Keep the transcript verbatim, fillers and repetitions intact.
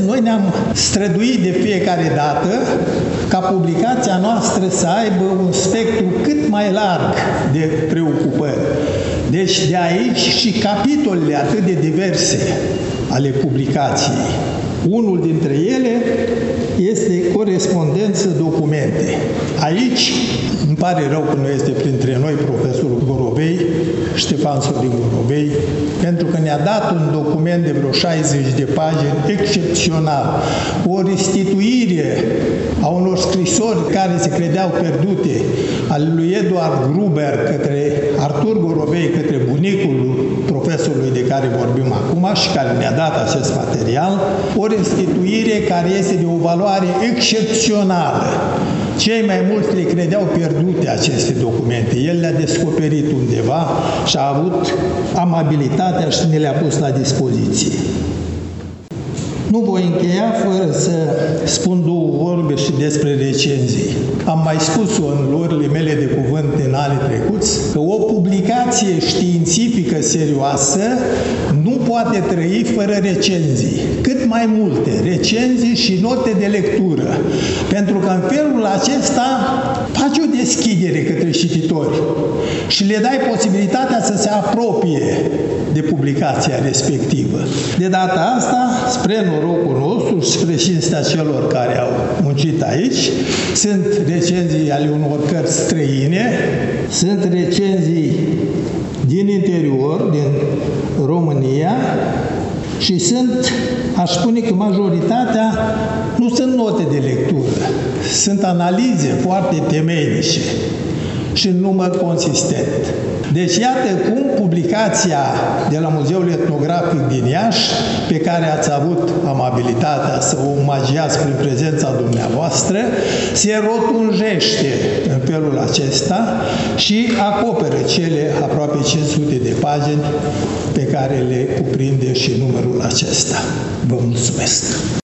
Noi ne-am străduit de fiecare dată ca publicația noastră să aibă un spectru cât mai larg de preocupări. Deci de aici și capitolele atât de diverse ale publicației. Unul dintre ele este corespondență documente. Aici îmi pare rău că nu este printre noi profesorul Gorovei, Ștefan Sorin Gorovei, pentru că ne-a dat un document de vreo șaizeci de pagini excepțional, o restituire a unor scrisori care se credeau pierdute, al lui Eduard Gruber către Artur Gorovei, către bunicul profesorului de care vorbim acum și care ne-a dat acest material, o restituire care este de o valoare excepțională. Cei mai mulți le credeau pierdute aceste documente. El le-a descoperit undeva și a avut amabilitatea și ne le-a pus la dispoziție. Nu voi încheia fără să spun două vorbe și despre recenzii. Am mai spus-o în luările mele de cuvânt în anii trecuți, că o publicație științifică serioasă nu poate trăi fără recenzii. Cât mai multe recenzii și note de lectură. Pentru că în felul acesta faci o deschidere către cititori și le dai posibilitatea să se apropie de publicația respectivă. De data asta, spre norocul nostru și spre cinstea celor care au muncit aici, sunt recenzii ale unor cărți străine, sunt recenzii din interior, din România, și sunt, aș spune că majoritatea nu sunt note de lectură, sunt analize foarte temeinice și în număr consistent. Deci iată cum publicația de la Muzeul Etnografic din Iași, pe care ați avut amabilitatea să o omagiați prin prezența dumneavoastră, se rotunjește în felul acesta și acoperă cele aproape cinci sute de pagini pe care le cuprinde și numărul acesta. Vă mulțumesc!